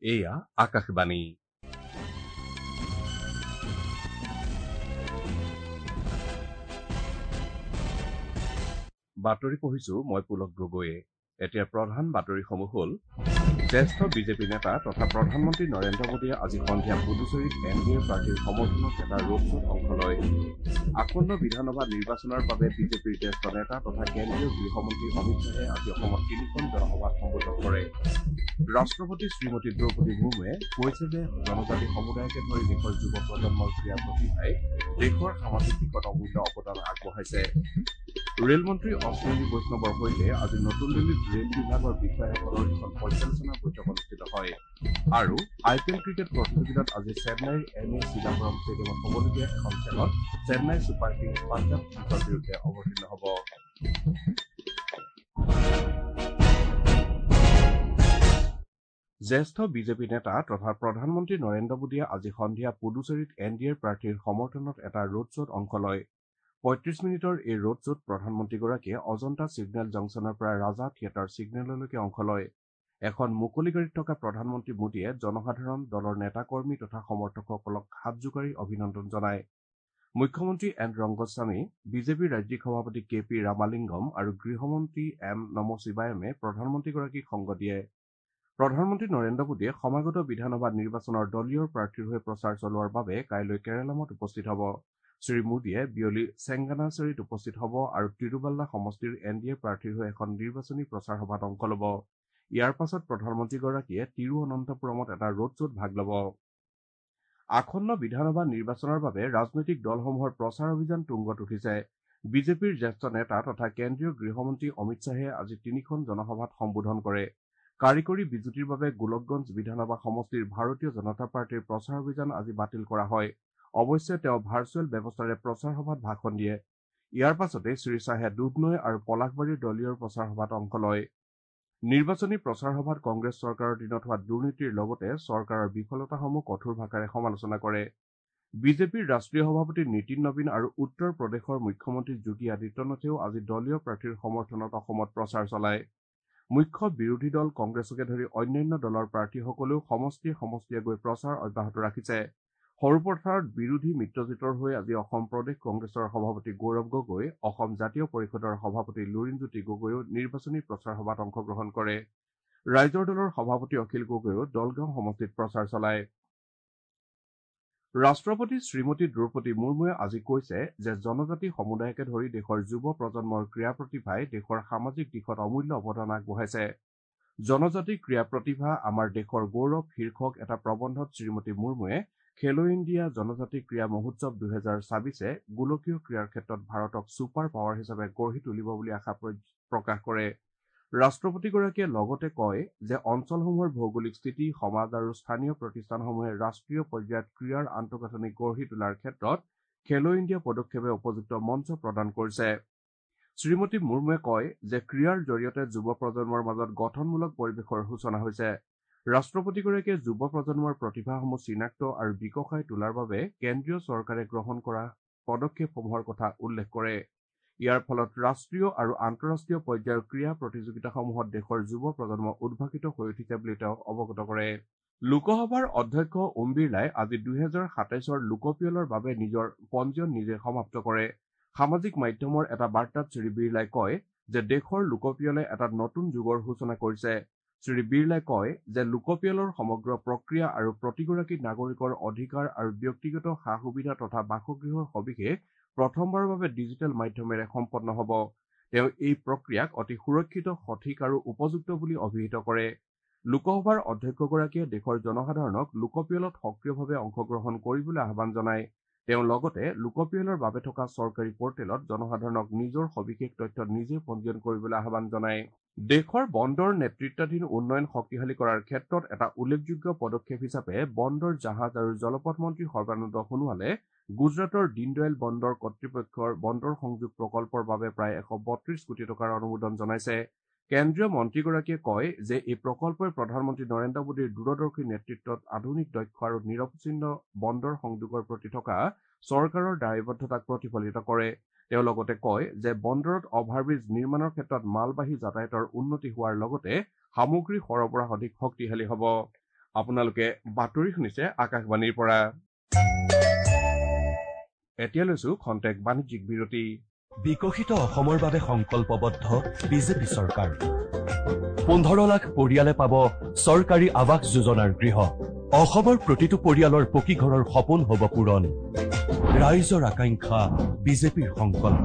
এয়া আকাশবাণী। বাতৰি পঢ়িছো মই পুলক গগৈয়ে। এতিয়া প্ৰধান বাতৰিসমূহ হ'ল জ্যেষ্ঠ বিজেপি নেতা তথা প্ৰধানমন্ত্ৰী নৰেন্দ্ৰ মোদীয়ে আজি সন্ধিয়া পুডুচেৰীত এনডিএৰ প্ৰাৰ্থীৰ সমৰ্থনত এটা ৰোড শ্বত অংশ লয়। আসন্ন বিধানসভা নিৰ্বাচনৰ বাবে বিজেপিৰ জ্যেষ্ঠ নেতা তথা কেন্দ্ৰীয় গৃহমন্ত্ৰী অমিত শ্বাহে আজি অসমত তিনিখন জনসভাত সম্বোধন কৰে। ৰাষ্ট্ৰপতি শ্ৰীমতী দ্ৰৌপদী মুৰ্মুৱে কৈছে যে জনজাতি সমুদায়কে ধৰি দেশৰ যুৱ প্ৰজন্মৰ ক্ৰীড়া প্ৰতিভাই দেশৰ সামাজিক দিশত অমূল্য অৱদান আগবঢ়াইছে। ৰেলমন্ত্ৰী অশ্বিনী বৈষ্ণৱৰ সৈতে আজি নতুন দিল্লীত ৰেল বিভাগৰ বিষয়াসকলৰ এখন পৰ্যালোচনা বৈঠক অনুষ্ঠিত হয়। আৰু IPL ক্ৰিকেট প্ৰতিযোগিতাত আজি চেন্নাইৰ MA চিদাম্বৰম ষ্টেডিয়ামত হ'বলগীয়া এখন খেলত চেন্নাই ছুপাৰ কিংছ পাঞ্জাৱ কিংছৰ বিৰুদ্ধে অৱতীৰ্ণ হ'ব। জ্যেষ্ঠ বিজেপি নেতা তথা প্ৰধানমন্ত্ৰী নৰেন্দ্ৰ মোদীয়ে আজি সন্ধিয়া পুডুচেৰীত এনডিএৰ প্ৰাৰ্থীৰ সমৰ্থনত এটা ৰোড শ্বত অংশ লয়। ৩৫ মিনিটৰ এই ৰোড শ্বত প্ৰধানমন্ত্ৰীগৰাকীয়ে অজন্তা ছিগনেল জংচনৰ পৰা ৰাজা থিয়েটাৰ ছিগনেললৈকে অংশ লয়। এখন মুকলি গাড়ীত থকা প্ৰধানমন্ত্ৰী মোদীয়ে জনসাধাৰণ, দলৰ নেতাকৰ্মী তথা সমৰ্থকসকলক হাত জোকাৰি অভিনন্দন জনায়। মুখ্যমন্ত্ৰী এন ৰংগস্বামী, বিজেপিৰ ৰাজ্যিক সভাপতি KP ৰামালিংগম আৰু গৃহমন্ত্ৰী M নমশিৱায়মে প্ৰধানমন্ত্ৰীগৰাকীক সংগ দিয়ে। প্ৰধানমন্ত্ৰী নৰেন্দ্ৰ মোদীয়ে সমাগত বিধানসভা নিৰ্বাচনৰ দলীয় প্ৰাৰ্থীৰ হৈ প্ৰচাৰ চলোৱাৰ বাবে কাইলৈ কেৰালামত উপস্থিত হ'ব। শ্ৰীমোদীয়ে বিয়লি চেংগানাচেৰীত উপস্থিত হ'ব আৰু তিৰুবাল্লা সমষ্টিৰ এনডিএ প্ৰাৰ্থীৰ হৈ এখন নিৰ্বাচনী প্ৰচাৰ সভাত অংশ ল'ব। ইয়াৰ পাছত প্ৰধানমন্ত্ৰীগৰাকীয়ে তিৰুঅনন্তপুৰমত এটা ৰোড শ্বত ভাগ ল'ব। আসন্ন বিধানসভা নিৰ্বাচনৰ বাবে ৰাজনৈতিক দলসমূহৰ প্ৰচাৰ অভিযান তুংগত উঠিছে। বিজেপিৰ জ্যেষ্ঠ নেতা তথা কেন্দ্ৰীয় গৃহমন্ত্ৰী অমিত শ্বাহে আজি তিনিখন জনসভাত সম্বোধন কৰে। কাৰিকৰী বিজুতিৰ বাবে গোলকগঞ্জ বিধানসভা সমষ্টিৰ ভাৰতীয় জনতা পাৰ্টীৰ প্ৰচাৰ অভিযান আজি বাতিল কৰা হয়। অৱশ্যে তেওঁ ভাৰ্চুৱেল ব্যৱস্থাৰে প্ৰচাৰ সভাত ভাষণ দিয়ে। ইয়াৰ পাছতে শ্ৰীশ্বাহে দুধনৈ আৰু পলাশবাৰীৰ দলীয় প্ৰচাৰ সভাত অংশ লয়। নিৰ্বাচনী প্ৰচাৰ সভাত কংগ্ৰেছ চৰকাৰৰ দিনত হোৱা দুৰ্নীতিৰ লগতে চৰকাৰৰ বিফলতাসমূহ কঠোৰ ভাষাৰে সমালোচনা কৰে। বিজেপিৰ ৰাষ্ট্ৰীয় সভাপতি নীতিন নবীন আৰু উত্তৰ প্ৰদেশৰ মুখ্যমন্ত্ৰী যোগী আদিত্যনাথেও আজি দলীয় প্ৰাৰ্থীৰ সমৰ্থনত অসমত প্ৰচাৰ চলায়। মুখ্য বিৰোধী দল কংগ্ৰেছকে ধৰি অন্যান্য দলৰ প্ৰাৰ্থীসকলেও সমষ্টিয়ে গৈ প্ৰচাৰ অব্যাহত ৰাখিছে। সৰুপথাৰত বিৰোধী মিত্ৰজোঁটৰ হৈ আজি অসম প্ৰদেশ কংগ্ৰেছৰ সভাপতি গৌৰৱ গগৈ, অসম জাতীয় পৰিষদৰ সভাপতি লুৰিণজ্যোতি গগৈয়েও নিৰ্বাচনী প্ৰচাৰ সভাত অংশগ্ৰহণ কৰে। ৰাইজৰ দলৰ সভাপতি অখিল গগৈয়েও দলগাঁও সমষ্টিত প্ৰচাৰ চলায়। ৰাষ্ট্ৰপতি শ্ৰীমতী দ্ৰৌপদী মুৰ্মুৱে আজি কৈছে যে জনজাতি সমুদায়কে ধৰি দেশৰ যুৱ প্ৰজন্মৰ ক্ৰীড়া প্ৰতিভাই দেশৰ সামাজিক দিশত অমূল্য অৱদান আগবঢ়াইছে। জনজাতি ক্ৰীড়া প্ৰতিভা আমাৰ দেশৰ গৌৰৱ শীৰ্ষক এটা প্ৰবন্ধত শ্ৰীমতী মুৰ্মুৱে খেলো ইণ্ডিয়া জনজাতি ক্ৰীড়া মহোৎসৱ 2024 গোলকীয় ক্ৰীড়াৰ ক্ষেত্ৰত ভাৰতক ছুপাৰ পাৱাৰ হিচাপে গঢ়ি তুলিব বুলি আশা প্ৰকাশ কৰে। ৰাষ্ট্ৰপতিগৰাকীয়ে লগতে কয় যে অঞ্চলসমূহৰ ভৌগোলিক স্থিতি, সমাজ আৰু স্থানীয় প্ৰতিষ্ঠানসমূহে ৰাষ্ট্ৰীয় পৰ্যায়ত ক্ৰীড়াৰ আন্তঃগাঁথনি গঢ়ি তোলাৰ ক্ষেত্ৰত খেলো ইণ্ডিয়া পদক্ষেপে উপযুক্ত মঞ্চ প্ৰদান কৰিছে। শ্ৰীমতী মুৰ্মুৱে কয় যে ক্ৰীড়াৰ জৰিয়তে যুৱ প্ৰজন্মৰ মাজত গঠনমূলক পৰিৱেশৰ সূচনা হৈছে। ৰাষ্ট্ৰপতিগৰাকীয়ে যুৱ প্ৰজন্মৰ প্ৰতিভাসমূহ চিনাক্ত আৰু বিকশাই তোলাৰ বাবে কেন্দ্ৰীয় চৰকাৰে গ্ৰহণ কৰা পদক্ষেপসমূহৰ কথা উল্লেখ কৰে। ইয়াৰ ফলত ৰাষ্ট্ৰীয় আৰু আন্তঃৰাষ্ট্ৰীয় পৰ্যায়ৰ ক্ৰীড়া প্ৰতিযোগিতাসমূহত দেশৰ যুৱ প্ৰজন্ম উদ্ভাসিত হৈ উঠিছে বুলি তেওঁ অৱগত কৰে। লোকসভাৰ অধ্যক্ষ ওম বিৰলাই আজি 2027 লোকপিয়লৰ বাবে নিজৰ পঞ্জীয়ন নিজে সমাপ্ত কৰে। সামাজিক মাধ্যমৰ এটা বাৰ্তাত শ্ৰী বিৰলাই কয় যে দেশৰ লোকপিয়লে এটা নতুন যুগৰ সূচনা কৰিছে। শ্ৰী বিৰলাই কয় যে লোকপিয়লৰ সমগ্ৰ প্ৰক্ৰিয়া আৰু প্ৰতিগৰাকী নাগৰিকৰ অধিকাৰ আৰু ব্যক্তিগত সা-সুবিধা তথা বাসগৃহৰ সবিশেষ প্ৰথমবাৰৰ বাবে ডিজিটেল মাধ্যমেৰে সম্পন্ন হ'ব। তেওঁ এই প্ৰক্ৰিয়াক অতি সুৰক্ষিত, সঠিক আৰু উপযুক্ত বুলি অভিহিত কৰে। লোকসভাৰ অধ্যক্ষগৰাকীয়ে দেশৰ জনসাধাৰণক লোকপিয়লত সক্ৰিয়ভাৱে অংশগ্ৰহণ কৰিবলৈ আহ্বান জনায়। তেওঁ লগতে লোকপিয়লৰ বাবে থকা চৰকাৰী পৰ্টেলত জনসাধাৰণক নিজৰ সবিশেষ তথ্য নিজে পঞ্জীয়ন কৰিবলৈ আহ্বান জনায়। দেশৰ বন্দৰ নেতৃত্বাধীন উন্নয়ন শক্তিশালী কৰাৰ ক্ষেত্ৰত এটা উল্লেখযোগ্য পদক্ষেপ হিচাপে বন্দৰ, জাহাজ আৰু জলপথ মন্ত্ৰী সৰ্বানন্দ সোণোৱালে গুজৰাটৰ দীনদয়াল বন্দৰ কৰ্তৃপক্ষৰ বন্দৰ সংযোগ প্ৰকল্পৰ বাবে প্ৰায় 132 কোটি টকাৰ অনুমোদন জনাইছে। কেন্দ্ৰীয় মন্ত্ৰীগৰাকীয়ে কয় যে এই প্ৰকল্পই প্ৰধানমন্ত্ৰী নৰেন্দ্ৰ মোদীৰ দূৰদৰ্শী নেতৃত্বত আধুনিক, দক্ষ আৰু নিৰৱচ্ছিন্ন বন্দৰ সংযোগৰ প্ৰতি থকা চৰকাৰৰ দায়বদ্ধতাক প্ৰতিফলিত কৰে। তেওঁ লগতে কয় যে বন্দৰত অভাৰব্ৰীজ নিৰ্মাণৰ ক্ষেত্ৰত মালবাহী যাতায়াতৰ উন্নতি হোৱাৰ লগতে সামগ্ৰী সৰবৰাহ অধিক শক্তিশালী হ'ব। আপোনালোকে বাতৰি শুনিছে আকাশবাণীৰ পৰা। এতিয়া লৈছো খন্তেক বাণিজ্যিক বিৰতি। বিকশিত অসমৰ বাবে সংকল্পবদ্ধ বিজেপি চৰকাৰ। 15 লাখ পৰিয়ালে পাব চৰকাৰী আৱাস যোজনাৰ গৃহ। অসমৰ প্ৰতিটো পৰিয়ালৰ পকী ঘৰৰ সপোন হ'ব পূৰণ। ৰাইজৰ আকাংক্ষা, বিজেপিৰ সংকল্প।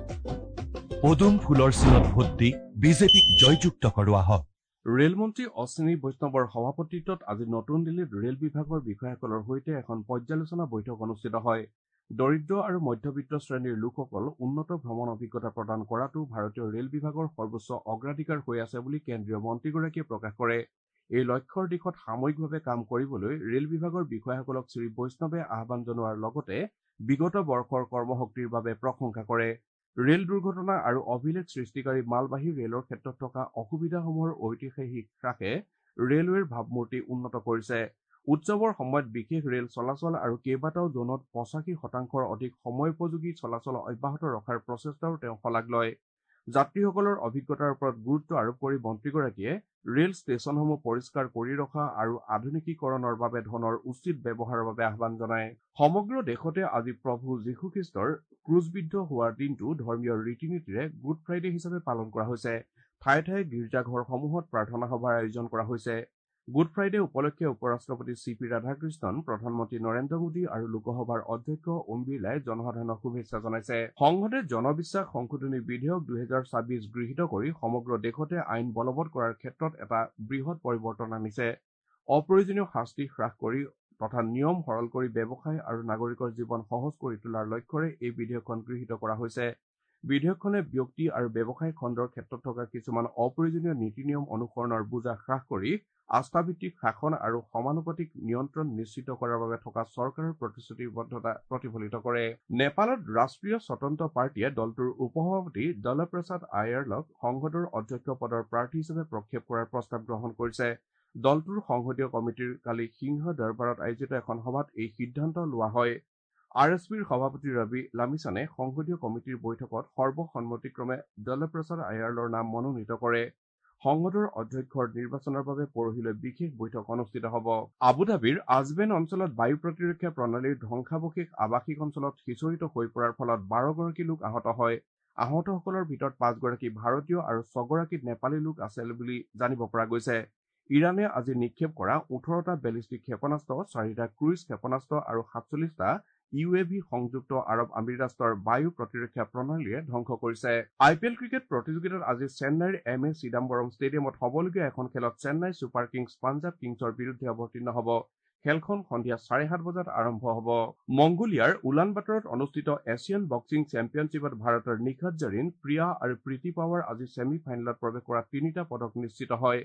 পদুম ফুলৰ চিনত ভোট দি বিজেপিক জয়যুক্ত কৰোৱা হওক। ৰেলমন্ত্ৰী অশ্বিনী বৈষ্ণৱৰ সভাপতিত্বত আজি নতুন দিল্লীত ৰেল বিভাগৰ বিষয়াসকলৰ সৈতে এখন পৰ্যালোচনা বৈঠক অনুষ্ঠিত হয়। দৰিদ্ৰ আৰু মধ্যবিত্ত শ্ৰেণীৰ লোকসকল উন্নত ভ্ৰমণ অভিজ্ঞতা প্ৰদান কৰাটো ভাৰতীয় ৰেল বিভাগৰ সৰ্বোচ্চ অগ্ৰাধিকাৰ হৈ আছে বুলি কেন্দ্ৰীয় মন্ত্ৰীগৰাকীয়ে প্ৰকাশ কৰে। এই লক্ষ্যৰ দিশত সাময়িকভাৱে কাম কৰিবলৈ ৰেল বিভাগৰ বিষয়াসকলক শ্ৰী বৈষ্ণৱে আহ্বান জনোৱাৰ লগতে বিগত বৰ্ষৰ কৰ্মশক্তিৰ বাবে প্ৰশংসা কৰে। ৰেল দুৰ্ঘটনা আৰু অভিলেখ সৃষ্টিকাৰী মালবাহী ৰেলৰ ক্ষেত্ৰত থকা অসুবিধাসমূহৰ ঐতিহাসিক হ্ৰাসে ৰেলৱেৰ ভাৱমূৰ্তি উন্নত কৰিছে। উৎসৱৰ সময়ত বিশেষ ৰেল চলাচল আৰু কেইবাটাও জোনত 85% অধিক সময়োপযোগী চলাচল অব্যাহত ৰখাৰ প্ৰচেষ্টাও তেওঁ শলাগ লয়। যাত্ৰীসকলৰ অভিজ্ঞতাৰ ওপৰত গুৰুত্ব আৰোপ কৰি মন্ত্ৰীগৰাকীয়ে ৰেল ষ্টেচনসমূহ পৰিষ্কাৰ কৰি ৰখা আৰু আধুনিকীকৰণৰ বাবে ধনৰ উচিত ব্যৱহাৰৰ বাবে আহ্বান জনায়। সমগ্ৰ দেশতে আজি প্ৰভু যীশুখ্ৰীষ্টৰ ক্ৰুচবিদ্ধ হোৱাৰ দিনটো ধৰ্মীয় ৰীতি নীতিৰে গুড ফ্ৰাইডে হিচাপে পালন কৰা হৈছে। ঠায়ে ঠায়ে গীৰ্জাঘৰসমূহত প্ৰাৰ্থনা সভাৰ আয়োজন কৰা হৈছে। গুড ফ্ৰাইডে উপলক্ষে উপৰাষ্ট্ৰপতি চি.পি. ৰাধাকৃষ্ণন, প্ৰধানমন্ত্ৰী নৰেন্দ্ৰ মোদী আৰু লোকসভাৰ অধ্যক্ষ ওম বিৰলাই জনসাধাৰণক শুভেচ্ছা জনাইছে। সংসদে জনবিশ্বাস সংশোধনী বিধেয়ক 2026 গৃহীত কৰি সমগ্ৰ দেশতে আইন বলবৎ কৰাৰ ক্ষেত্ৰত এটা বৃহৎ পৰিৱৰ্তন আনিছে। অপ্ৰয়োজনীয় শাস্তি হ্ৰাস কৰি তথা নিয়ম সৰল কৰি ব্যৱসায় আৰু নাগৰিকৰ জীৱন সহজ কৰি তোলাৰ লক্ষ্যৰে এই বিধেয়কখন গৃহীত কৰা হৈছে। বিধেয়কখনে ব্যক্তি আৰু ব্যৱসায় খণ্ডৰ ক্ষেত্ৰত থকা কিছুমান অপ্ৰয়োজনীয় নীতি নিয়ম অনুসৰণৰ বোজা হ্ৰাস কৰি আস্থাভিত্তিক শাসন আৰু সমানুপাতিক নিয়ন্ত্ৰণ নিশ্চিত কৰাৰ বাবে থকা চৰকাৰৰ প্ৰতিশ্ৰুতিবদ্ধতা প্ৰতিফলিত কৰে। নেপালত ৰাষ্ট্ৰীয় স্বতন্ত্ৰ পাৰ্টীয়ে দলটোৰ উপসভাপতি দলপ্ৰসাদ আয়াৰলক সংসদৰ অধ্যক্ষ পদৰ প্ৰাৰ্থী হিচাপে প্ৰক্ষেপ কৰাৰ প্ৰস্তাৱ গ্ৰহণ কৰিছে। দলটোৰ সংসদীয় কমিটিৰ কালি সিংহ দৰবাৰত আয়োজিত এখন সভাত এই সিদ্ধান্ত লোৱা হয়। আৰএছপিৰ সভাপতি ৰবি লামিছানে সংসদীয় কমিটিৰ বৈঠকত সৰ্বসন্মতিক্ৰমে দলপ্ৰসাদ আয়াৰলৰ নাম মনোনীত কৰে। সংসদৰ অধ্যক্ষৰ নিৰ্বাচনৰ বাবে পৰহিলৈ বিশেষ বৈঠক অনুষ্ঠিত হ'ব। আবুধাবিৰ আজমেন অঞ্চলত বায়ু প্ৰতিৰক্ষা প্ৰণালীৰ ধ্বংসাৱশেষ আৱাসিক অঞ্চলত সিঁচৰিত হৈ পৰাৰ ফলত 12গৰাকী লোক আহত হয়। আহতসকলৰ ভিতৰত 5গৰাকী ভাৰতীয় আৰু 6গৰাকী নেপালী লোক আছে বুলি জানিব পৰা গৈছে। ইৰাণে আজি নিক্ষেপ কৰা 18টা বেলিষ্টিক ক্ষেপণাস্ত্ৰ, 4টা ক্ৰুইজ ক্ষেপণাস্ত্ৰ আৰু 47টা UAV সংযুক্ত আৰৱ আমিৰাটৰ বায়ু প্ৰতিৰক্ষা প্ৰণালীৰে ধ্বংস কৰিছে। IPL ক্ৰিকেট প্ৰতিযোগিতাত আজি চেন্নাইৰ এম.এ. চিদাম্বৰম ষ্টেডিয়ামত হ'বলগীয়া এখন খেলত চেন্নাই ছুপাৰ কিংছ পাঞ্জাৱ কিংছৰ বিৰুদ্ধে অৱতীৰ্ণ হ'ব। খেলখন সন্ধিয়া 7:30 বজাত আৰম্ভ হ'ব। মংগোলিয়াৰ উলান বাটৰত অনুষ্ঠিত এছিয়ান বক্সিং চেম্পিয়নশ্বিপত ভাৰতৰ নিখাত জৰিন, প্ৰিয়া আৰু প্ৰীতি পাৱাৰ আজি ছেমি ফাইনেলত প্ৰৱেশ কৰা 3টা পদক নিশ্চিত হয়।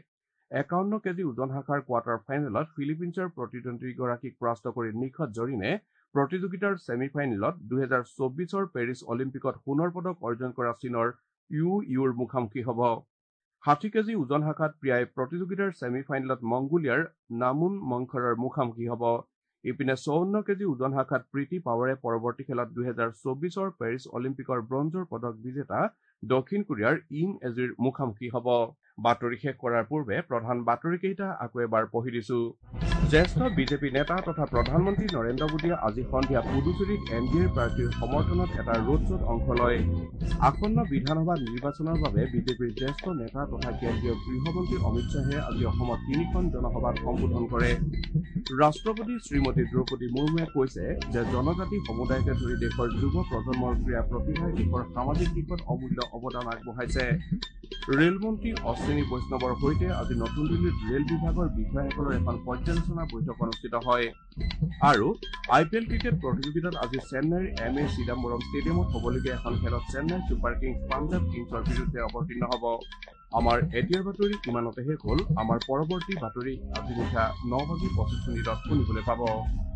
51 কেজি ওজন শাখাৰ কোৱাৰ্টাৰ ফাইনেলত ফিলিপিনছৰ প্ৰতিদ্বন্দ্বীগৰাকীক পৰাস্ত কৰি নিখাত জৰিনে প্ৰতিযোগিতাৰ ছেমি ফাইনেলত 2024 পেৰিছ অলিম্পিকত সোণৰ পদক অৰ্জন কৰা চীনৰ ইউৰ মুখামুখি হ'ব। 60 কেজি ওজন শাখাত প্ৰিয়াই প্ৰতিযোগিতাৰ ছেমি ফাইনেলত মংগোলিয়াৰ নামুন মংখৰৰ মুখামুখি হ'ব। ইপিনে 54 কেজি ওজন শাখাত প্ৰীতি পাৱাৰে পৰৱৰ্তী খেলত 2024 পেৰিছ অলিম্পিকৰ ব্ৰঞ্জৰ পদক বিজেতা দক্ষিণ কোৰিয়াৰ ইম এজিৰ মুখামুখি হ'ব। বাতৰি শেষ কৰাৰ পূৰ্বে প্ৰধান বাতৰিকেইটা আকৌ এবাৰ পঢ়ি দিছো। জ্যেষ্ঠ বিজেপি নেতা তথা প্ৰধানমন্ত্ৰী নৰেন্দ্ৰ মোদীয়ে আজি সন্ধিয়া পুডুচেৰীত NDAৰ প্ৰাৰ্থীৰ সমৰ্থনত এটা ৰোড শ্বত অংশ লয়। আসন্ন বিধানসভা নিৰ্বাচনৰ বাবে বিজেপিৰ জ্যেষ্ঠ নেতা তথা কেন্দ্ৰীয় গৃহমন্ত্ৰী অমিত শ্বাহে আজি অসমত 3খন জনসভাত সম্বোধন কৰে। ৰাষ্ট্ৰপতি শ্ৰীমতী দ্ৰৌপদী মুৰ্মুৱে কৈছে যে জনজাতি সমুদায়কে ধৰি দেশৰ যুৱ প্ৰজন্মৰ ক্ৰীড়া প্ৰতিভাই দেশৰ সামাজিক দিশত অমূল্য অৱদান আগবঢ়াইছে। ৰেলমন্ত্ৰী অশ্বিনী বৈষ্ণৱৰ সৈতে আজি নতুন দিল্লীত ৰেল বিভাগৰ বিষয়াসকলৰ এখন পৰ্যালোচনা বৈঠক অনুষ্ঠিত হয়। আৰু IPL ক্ৰিকেট প্ৰতিযোগিতাত আজি চেন্নাইৰ এম.এ. চিদাম্বৰম ষ্টেডিয়ামত হ'বলগীয়া এখন খেলত চেন্নাই ছুপাৰ কিংছ পাঞ্জাৱ কিংছৰ বিৰুদ্ধে অৱতীৰ্ণ হ'ব। আমাৰ এতিয়াৰ বাতৰি ইমানতে শেষ হ'ল। আমাৰ পৰৱৰ্তী বাতৰি আজি নিশা 9:25 শুনিবলৈ পাব।